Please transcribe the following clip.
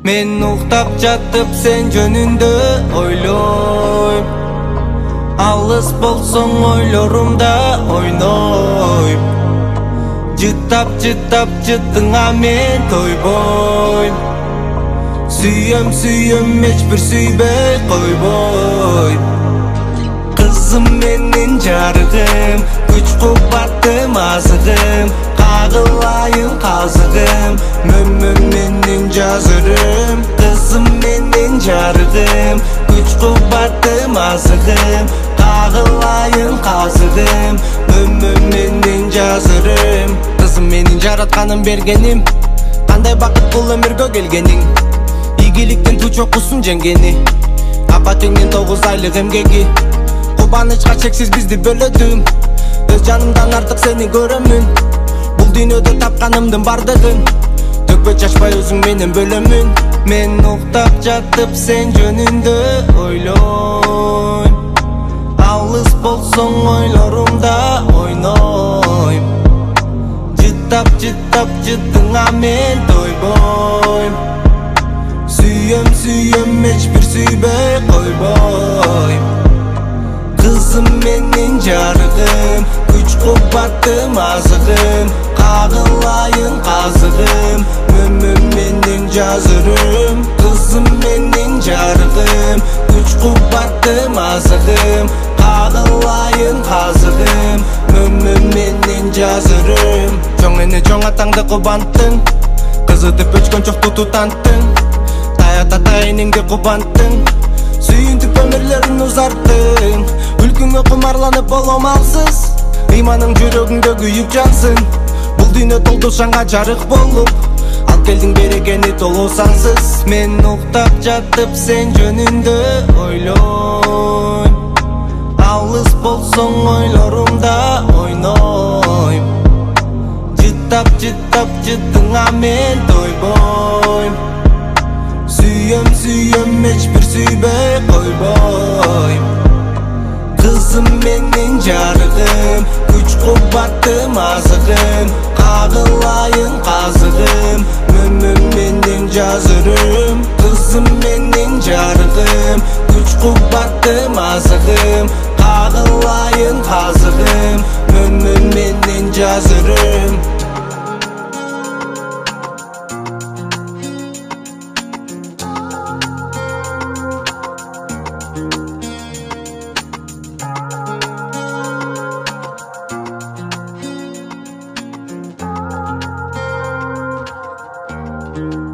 Men uktap жатып sen жөнүндө ойлойм. Алыс болсоң ойлорумда ойнойм. Жыттап жыттыңа мен тойбойм. Сүйөм эч бир сүйбөй койбойм. Кызым менин жарыгым, күч кубаттым азыгым, кагылайын казыгым, менин жазырым. Кызым менин жарыгым, күч кубаттым азыгым, кагылайын казыгым, менин жазырым. Кызым менин жаратканым бергеним, кандай бакыт бул өмүргө келгениң. Игиликтин тучокусун жеңгени, апатыңдын 9 айлык эмгеги. Кубанычка чексиз бизди бөлөдүм, өз жанымдан артык сени көрөмүн. Бул дүйнөдө тапканымдын бардыгын төкпө чачпай өзүң менен бөлөмүн. Мен уктап жатып сен жөнүндө ойлойм. Алыс болсоң ойлорумда ойнойм. Жыттап жыттыңа мен тойбойм. Сүйөм эч бир сүйбөй койбойм. Кызым менин жарыгым, күч кубаттым азыгым, кагылайын казыгым, менин жазырым. Кызым менин жарыгым, күч кубаттым азыгым, кагылайын казыгым, менин жазырым. Чоң эне чоң атаңды кубанттың, кызытып өчкөн чокту тутанттың, таята тайныңды кубанттың, сүйүнтүп өмүрлөрүн узарттың. Үлкүңө кумарланып болом алсыз, ыйманың жүрөгүңдө күйүп жансын. Бул дүйнө толду шаңга жарык болуп, алып келдиң берекени толуу сансыз. Мен уктап жатып сен жөнүндө ойлойм. Алыс болсоң ойлорумда ойнойм. Жыттап жыттыңа мен тойбойм. Сүйөм эч бир сүйбөй койбойм. Кызым менин жарыгым, күч кубаттым азыгым, кагылайын казыгым, менин жазырым. Кызым менин жарыгым, күч кубаттым азыгым, кагылайын казыгым, менин жазырым. You